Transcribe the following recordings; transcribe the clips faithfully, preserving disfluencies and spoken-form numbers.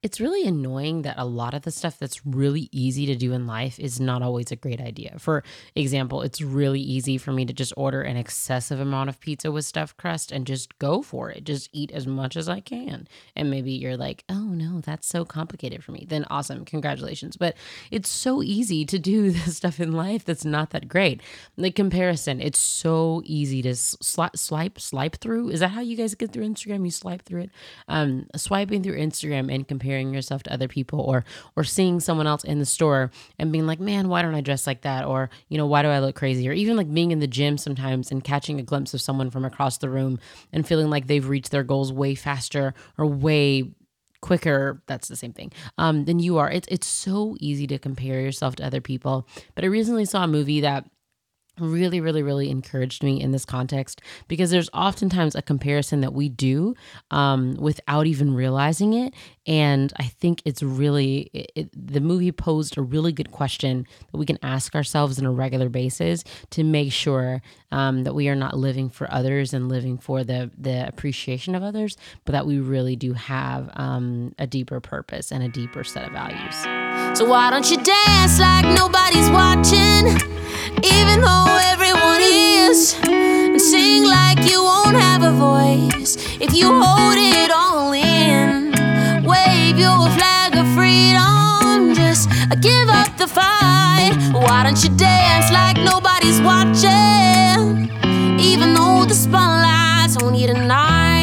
It's really annoying that a lot of the stuff that's really easy to do in life is not always a great idea. For example, it's really easy for me to just order an excessive amount of pizza with stuffed crust and just go for it. Just eat as much as I can. And maybe you're like, oh no, that's so complicated for me. Then awesome, congratulations. But it's so easy to do the stuff in life that's not that great. Like comparison, it's so easy to sli- swipe, swipe through. Is that how you guys get through Instagram? You swipe through it? Um, swiping through Instagram and comparing yourself to other people, or or seeing someone else in the store and being like, man, why don't I dress like that? Or, you know, why do I look crazy? Or even like being in the gym sometimes and catching a glimpse of someone from across the room and feeling like they've reached their goals way faster or way quicker, that's the same thing, um, than you are. It's, it's so easy to compare yourself to other people. But I recently saw a movie that really, really, really encouraged me in this context, because there's oftentimes a comparison that we do um, without even realizing it. And I think it's really, it, it- the movie posed a really good question that we can ask ourselves on a regular basis to make sure um, that we are not living for others and living for the, the appreciation of others, but that we really do have um, a deeper purpose and a deeper set of values. So why don't you dance like nobody's watching, even though everyone is, and sing like you won't have a voice if you hold it all in. Wave your flag of freedom, just give up the fight. Why don't you dance like nobody's watching, even though the spotlight's on you tonight?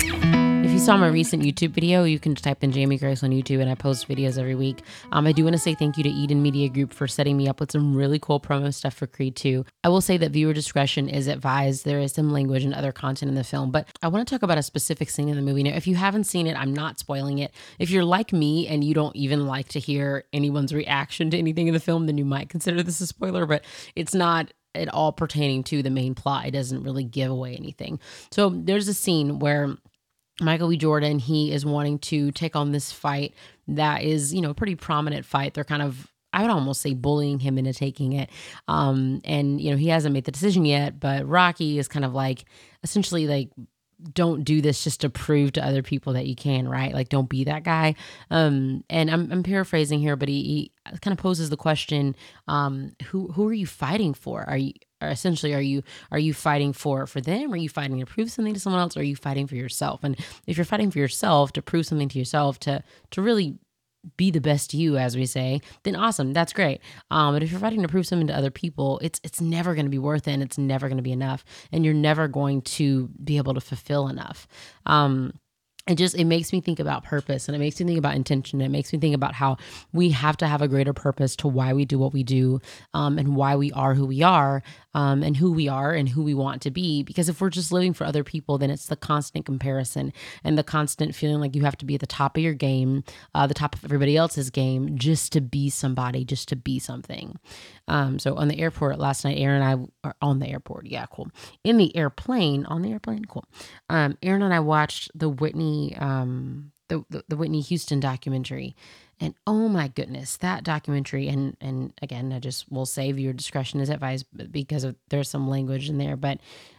If you saw my recent YouTube video, you can type in Jamie Grace on YouTube, and I post videos every week. Um, I do want to say thank you to Eden Media Group for setting me up with some really cool promo stuff for Creed two. I will say that viewer discretion is advised. There is some language and other content in the film, but I want to talk about a specific scene in the movie. Now, if you haven't seen it, I'm not spoiling it. If you're like me and you don't even like to hear anyone's reaction to anything in the film, then you might consider this a spoiler, but it's not at all pertaining to the main plot. It doesn't really give away anything. So there's a scene where Michael B. Jordan, he is wanting to take on this fight that is, you know, a pretty prominent fight. They're kind of, I would almost say, bullying him into taking it. Um, and, you know, he hasn't made the decision yet, but Rocky is kind of like, essentially like, don't do this just to prove to other people that you can, right? Like, don't be that guy. Um, and I'm, I'm paraphrasing here, but he, he kind of poses the question, um, who, who are you fighting for? Are you, or essentially, are you, are you fighting for, for them? Are you fighting to prove something to someone else? Or are you fighting for yourself? And if you're fighting for yourself, to prove something to yourself, to, to really be the best you, as we say, then awesome, that's great. Um, but if you're fighting to prove something to other people, it's it's never going to be worth it, and it's never going to be enough, and you're never going to be able to fulfill enough. Um, it just, it makes me think about purpose, and it makes me think about intention. It makes me think about how we have to have a greater purpose to why we do what we do, um, and why we are who we are, um, and who we are and who we want to be. Because if we're just living for other people, then it's the constant comparison and the constant feeling like you have to be at the top of your game, uh, the top of everybody else's game, just to be somebody, just to be something. Um, so on the airport last night, Aaron and I are on the airport. Yeah, cool. In the airplane, on the airplane, cool. Um, Aaron and I watched the Whitney, um, the, the the Whitney Houston documentary, and oh my goodness, that documentary. And and again, I just will say viewer discretion is advised because of, there's some language in there, but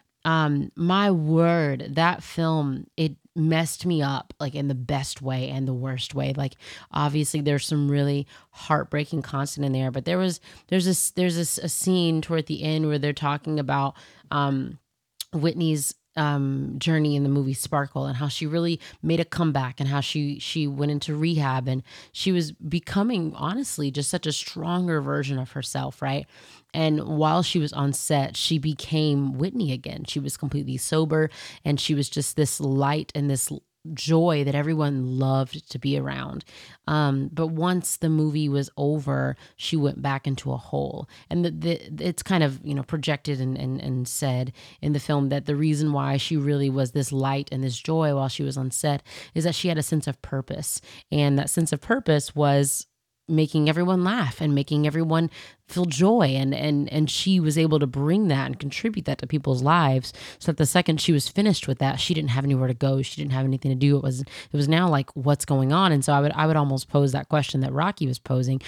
um, my word, that film, it messed me up, like in the best way and the worst way. Like, obviously there's some really heartbreaking content in there, but there was, there's this, there's this, a scene toward the end where they're talking about, um, Whitney's um journey in the movie Sparkle, and how she really made a comeback, and how she she went into rehab, and she was becoming, honestly, just such a stronger version of herself, right? And while she was on set, she became Whitney again. She was completely sober, and she was just this light and this joy that everyone loved to be around. Um, but once the movie was over, she went back into a hole. And the, the, it's kind of, you know, projected and, and, and said in the film that the reason why she really was this light and this joy while she was on set is that she had a sense of purpose. And that sense of purpose was making everyone laugh and making everyone feel joy, and and and she was able to bring that and contribute that to people's lives, so that the second she was finished with that, she didn't have anywhere to go, she didn't have anything to do. It was it was now like, what's going on? And so I would I would almost pose that question that Rocky was posing: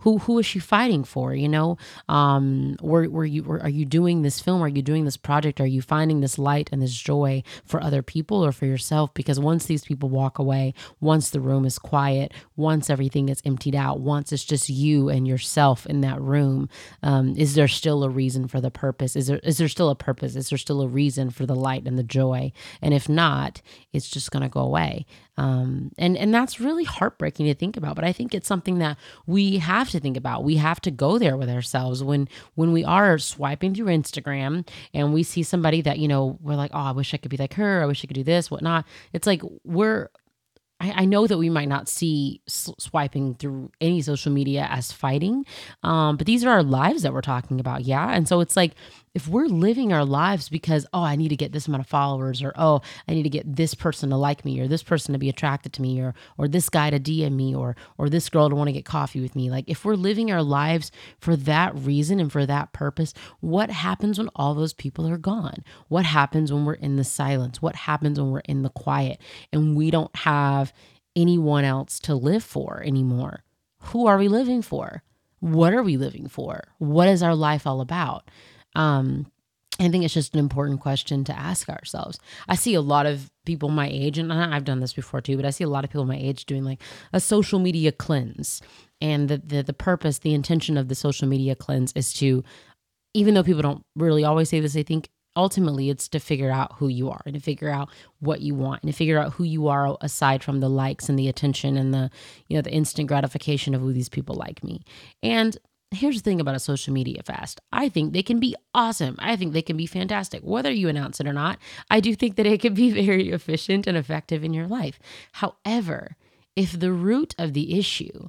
Who who is she fighting for? You know, um, were were you were, are you doing this film? Are you doing this project? Are you finding this light and this joy for other people or for yourself? Because once these people walk away, once the room is quiet, once everything is emptied out, once it's just you and yourself in that room, um, is there still a reason for the purpose? Is there is there still a purpose? Is there still a reason for the light and the joy? And if not, it's just gonna go away. Um, and and that's really heartbreaking to think about. But I think it's something that we have to think about. We have to go there with ourselves when when we are swiping through Instagram and we see somebody that, you know, we're like, oh, I wish I could be like her. I wish I could do this, whatnot. It's like we're I, I know that we might not see s- swiping through any social media as fighting, um, but these are our lives that we're talking about, yeah? And so it's like, if we're living our lives because, oh, I need to get this amount of followers, or, oh, I need to get this person to like me, or this person to be attracted to me, or or this guy to D M me, or or this girl to want to get coffee with me. Like, if we're living our lives for that reason and for that purpose, what happens when all those people are gone? What happens when we're in the silence? What happens when we're in the quiet and we don't have anyone else to live for anymore? Who are we living for? What are we living for? What is our life all about? Um, I think it's just an important question to ask ourselves. I see a lot of people my age, and I've done this before too, but I see a lot of people my age doing like a social media cleanse. And the, the, the purpose, the intention of the social media cleanse is to, even though people don't really always say this, I think ultimately it's to figure out who you are and to figure out what you want and to figure out who you are aside from the likes and the attention and the, you know, the instant gratification of who these people like me. And here's the thing about a social media fast. I think they can be awesome. I think they can be fantastic. Whether you announce it or not, I do think that it can be very efficient and effective in your life. However, if the root of the issue,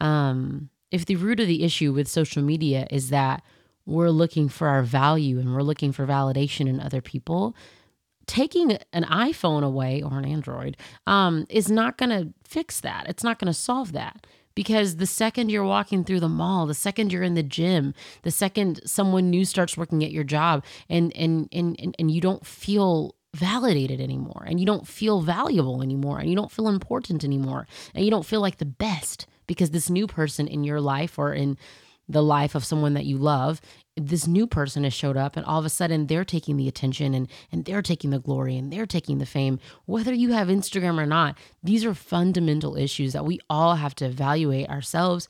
um, if the root of the issue with social media is that we're looking for our value and we're looking for validation in other people, taking an iPhone away or an Android um, is not going to fix that. It's not going to solve that. Because the second you're walking through the mall, the second you're in the gym, the second someone new starts working at your job and and and and, and you don't feel validated anymore, and you don't feel valuable anymore, and you don't feel important anymore, and you don't feel like the best because this new person in your life or in the life of someone that you love, this new person has showed up and all of a sudden they're taking the attention and, and they're taking the glory and they're taking the fame. Whether you have Instagram or not, these are fundamental issues that we all have to evaluate ourselves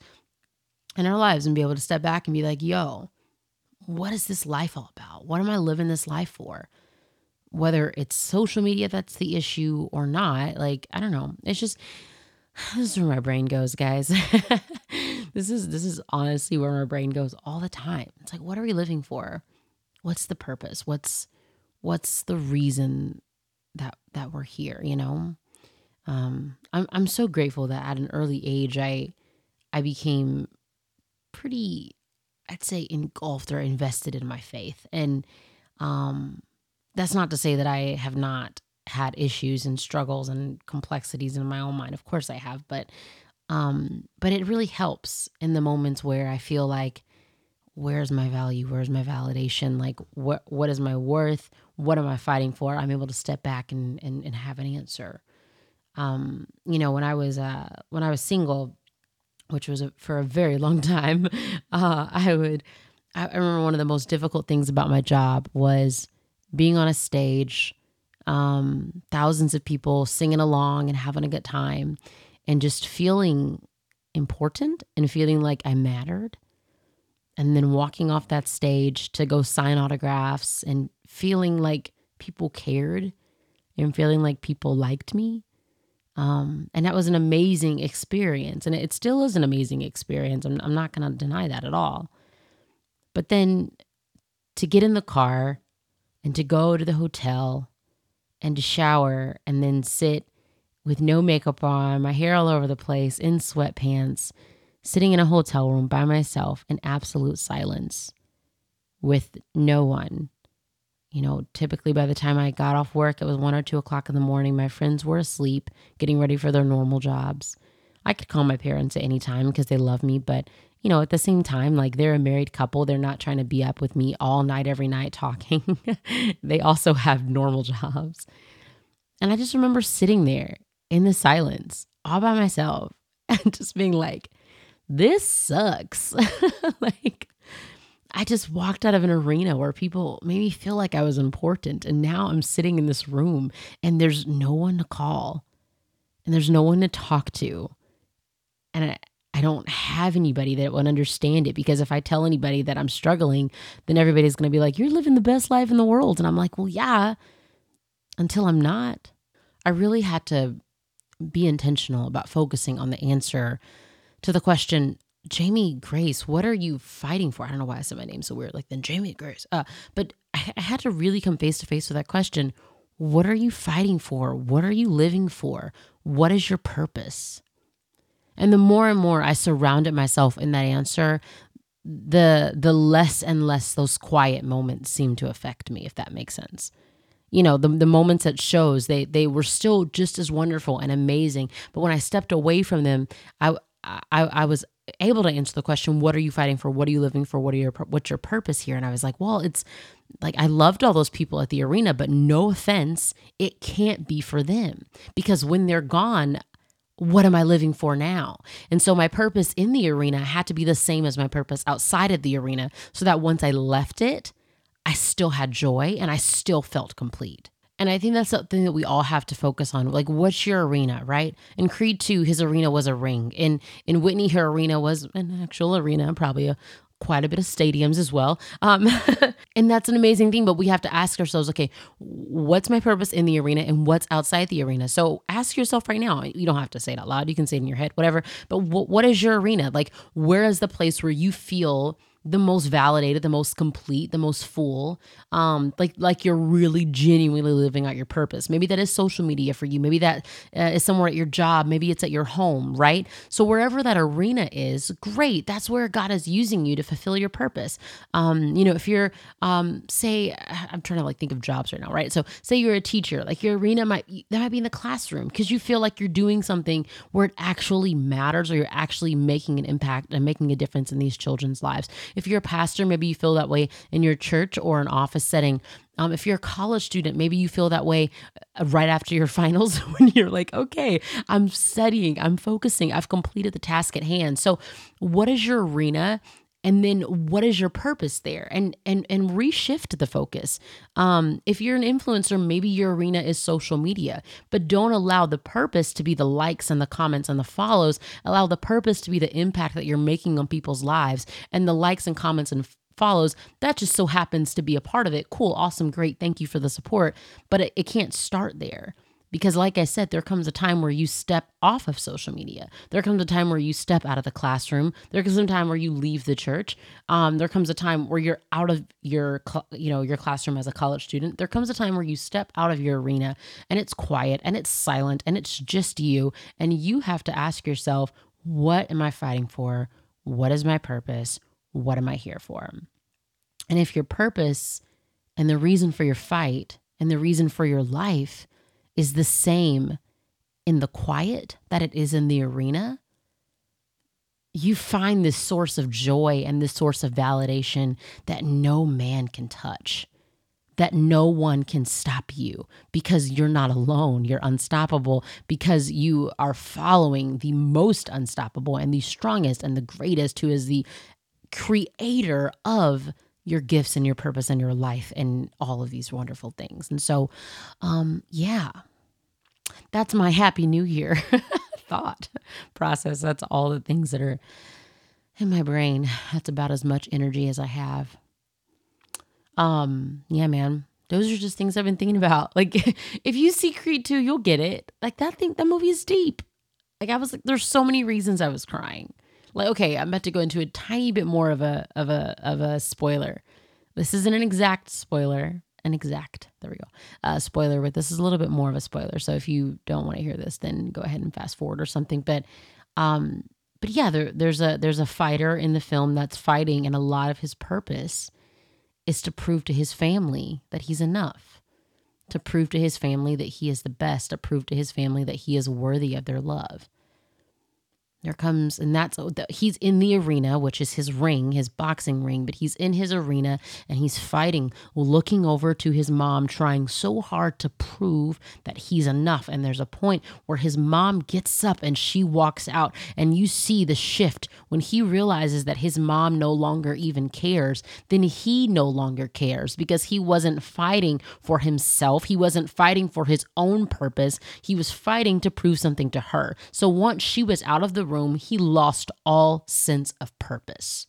and our lives and be able to step back and be like, yo, what is this life all about? What am I living this life for? Whether it's social media that's the issue or not, like, I don't know. It's just, this is where my brain goes, guys. This is this is honestly where my brain goes all the time. It's like, what are we living for? What's the purpose? What's what's the reason that that we're here? You know, um, I'm I'm so grateful that at an early age I I became pretty, I'd say, engulfed or invested in my faith, and um, that's not to say that I have not had issues and struggles and complexities in my own mind. Of course I have, but um, but it really helps in the moments where I feel like, where's my value? Where's my validation? Like, what what is my worth? What am I fighting for? I'm able to step back and and, and have an answer. Um, you know, when I was uh, when I was single, which was a, for a very long time, uh, I would. I, I remember one of the most difficult things about my job was being on a stage, um, thousands of people singing along and having a good time, and just feeling important and feeling like I mattered. And then walking off that stage to go sign autographs and feeling like people cared and feeling like people liked me. Um, and that was an amazing experience. And it still is an amazing experience. I'm, I'm not going to deny that at all. But then to get in the car and to go to the hotel and to shower and then sit with no makeup on, my hair all over the place, in sweatpants, sitting in a hotel room by myself in absolute silence with no one. You know, typically by the time I got off work, it was one or two o'clock in the morning. My friends were asleep, getting ready for their normal jobs. I could call my parents at any time because they love me, but you know, at the same time, like, they're a married couple. They're not trying to be up with me all night, every night talking. They also have normal jobs. And I just remember sitting there in the silence all by myself and just being like, this sucks. Like, I just walked out of an arena where people made me feel like I was important. And now I'm sitting in this room and there's no one to call and there's no one to talk to. And I, I don't have anybody that would understand it, because if I tell anybody that I'm struggling, then everybody's going to be like, you're living the best life in the world. And I'm like, well, yeah, until I'm not. I really had to be intentional about focusing on the answer to the question, Jamie Grace, what are you fighting for? I don't know why I said my name so weird, like then Jamie Grace. Uh, but I, I had to really come face to face with that question. What are you fighting for? What are you living for? What is your purpose? And the more and more I surrounded myself in that answer, the the less and less those quiet moments seemed to affect me, if that makes sense. You know, the the moments at shows, they they were still just as wonderful and amazing. But when I stepped away from them, I I, I was able to answer the question, what are you fighting for? What are you living for? What are your what's your purpose here? And I was like, well, it's like, I loved all those people at the arena, but no offense, it can't be for them, because when they're gone, what am I living for now? And so my purpose in the arena had to be the same as my purpose outside of the arena, so that once I left it, I still had joy and I still felt complete. And I think that's something that we all have to focus on. Like, what's your arena, right? In Creed two, his arena was a ring. In in Whitney, her arena was an actual arena, probably a, quite a bit of stadiums as well. Um, and that's an amazing thing, but we have to ask ourselves, okay, what's my purpose in the arena and what's outside the arena? So ask yourself right now. You don't have to say it out loud. You can say it in your head, whatever. But w- what is your arena? Like, where is the place where you feel the most validated, the most complete, the most full, um, like like you're really genuinely living out your purpose? Maybe that is social media for you. Maybe that uh, is somewhere at your job. Maybe it's at your home, right? So wherever that arena is, great. That's where God is using you to fulfill your purpose. Um, you know, if you're, um, say, I'm trying to like think of jobs right now, right? So say you're a teacher, like your arena might, that might be in the classroom, because you feel like you're doing something where it actually matters, or you're actually making an impact and making a difference in these children's lives. If you're a pastor, maybe you feel that way in your church or an office setting. Um, if you're a college student, maybe you feel that way right after your finals, when you're like, okay, I'm studying, I'm focusing, I've completed the task at hand. So what is your arena? And then what is your purpose there? And and and reshift the focus. Um, if you're an influencer, maybe your arena is social media, but don't allow the purpose to be the likes and the comments and the follows. Allow the purpose to be the impact that you're making on people's lives, and the likes and comments and follows, that just so happens to be a part of it. Cool, awesome, great, thank you for the support. But it, it can't start there. Because like I said, there comes a time where you step off of social media. There comes a time where you step out of the classroom. There comes a time where you leave the church. Um, there comes a time where you're out of your, cl- you know, your classroom as a college student. There comes a time where you step out of your arena and it's quiet and it's silent and it's just you. And you have to ask yourself, what am I fighting for? What is my purpose? What am I here for? And if your purpose and the reason for your fight and the reason for your life is the same in the quiet that it is in the arena, you find this source of joy and this source of validation that no man can touch, that no one can stop you, because you're not alone. You're unstoppable because you are following the most unstoppable and the strongest and the greatest, who is the creator of your gifts and your purpose and your life and all of these wonderful things. And so, um, yeah, that's my happy new year thought process. That's all the things that are in my brain. That's about as much energy as I have. Um, yeah, man, those are just things I've been thinking about. Like, if you see Creed two, you'll get it. Like, that thing, that movie is deep. Like, I was like, there's so many reasons I was crying. Like, okay, I'm about to go into a tiny bit more of a of a of a spoiler. This isn't an exact spoiler, an exact, there we go, uh, spoiler, but this is a little bit more of a spoiler. So if you don't want to hear this, then go ahead and fast forward or something. But, um, but yeah, there, there's a there's a fighter in the film that's fighting, and a lot of his purpose is to prove to his family that he's enough, to prove to his family that he is the best, to prove to his family that he is worthy of their love. There comes, and that's, he's in the arena, which is his ring, his boxing ring, but he's in his arena and he's fighting, looking over to his mom, trying so hard to prove that he's enough. And there's a point where his mom gets up and she walks out, and you see the shift when he realizes that his mom no longer even cares. Then he no longer cares because he wasn't fighting for himself. He wasn't fighting for his own purpose. He was fighting to prove something to her. So once she was out of the room, he lost all sense of purpose.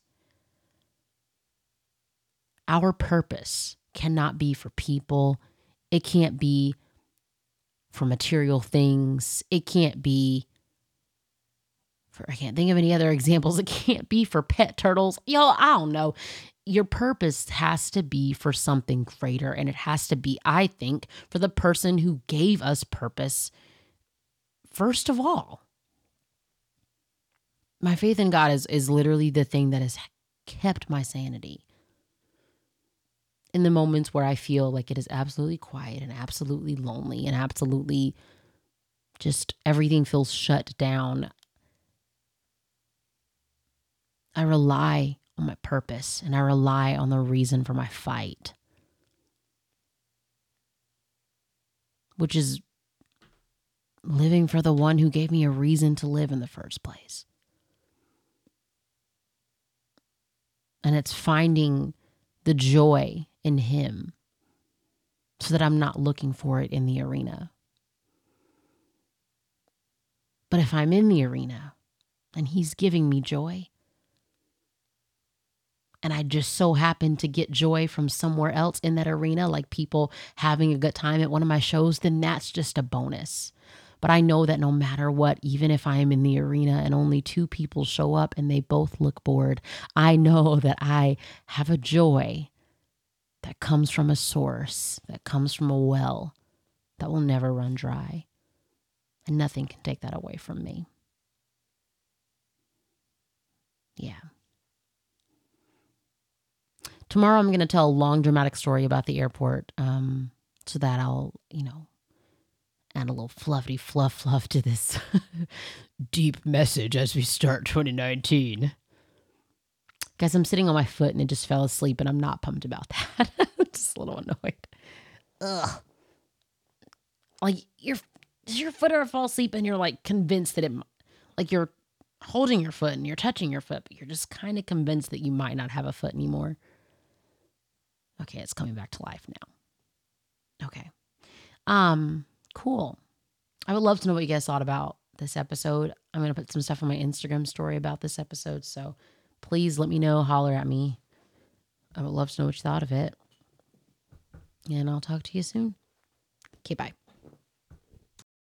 Our purpose cannot be for people. It can't be for material things. It can't be for, I can't think of any other examples. It can't be for pet turtles. Yo, I don't know. Your purpose has to be for something greater. And it has to be, I think, for the person who gave us purpose first of all. My faith in God is, is literally the thing that has kept my sanity. In the moments where I feel like it is absolutely quiet and absolutely lonely and absolutely just everything feels shut down, I rely on my purpose and I rely on the reason for my fight, which is living for the one who gave me a reason to live in the first place. And it's finding the joy in him so that I'm not looking for it in the arena. But if I'm in the arena and he's giving me joy, and I just so happen to get joy from somewhere else in that arena, like people having a good time at one of my shows, then that's just a bonus. But I know that no matter what, even if I am in the arena and only two people show up and they both look bored, I know that I have a joy that comes from a source, that comes from a well that will never run dry. And nothing can take that away from me. Yeah. Tomorrow I'm going to tell a long dramatic story about the airport um, so that I'll, you know, add a little fluffy fluff fluff to this deep message as we start twenty nineteen. Guys, I'm sitting on my foot and it just fell asleep and I'm not pumped about that. I'm just a little annoyed. Ugh. Like, your, does your foot ever fall asleep and you're like convinced that it, like you're holding your foot and you're touching your foot, but you're just kind of convinced that you might not have a foot anymore? Okay, it's coming back to life now. Okay. Um, cool. I would love to know what you guys thought about this episode. I'm going to put some stuff on my Instagram story about this episode, so please let me know, holler at me. I would love to know what you thought of it. And I'll talk to you soon. Okay, bye.